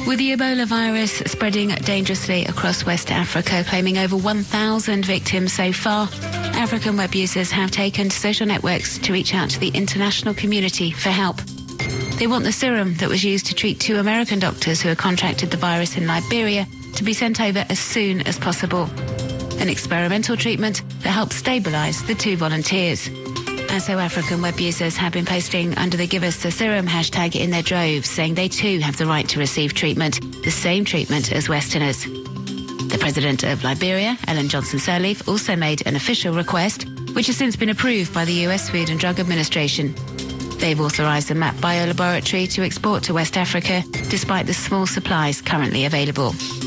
With the Ebola virus spreading dangerously across West Africa, claiming over 1,000 victims so far, African web users have taken to social networks to reach out to the international community for help. They want the serum that was used to treat 2 American doctors who had contracted the virus in Liberia to be sent over as soon as possible. An experimental treatment that helps stabilise the 2 volunteers. And so African web users have been posting under the Give Us the Serum hashtag in their droves, saying they too have the right to receive treatment, the same treatment as Westerners. The President of Liberia, Ellen Johnson Sirleaf, also made an official request, which has since been approved by the US Food and Drug Administration. They've authorised the MAP biolaboratory to export to West Africa, despite the small supplies currently available.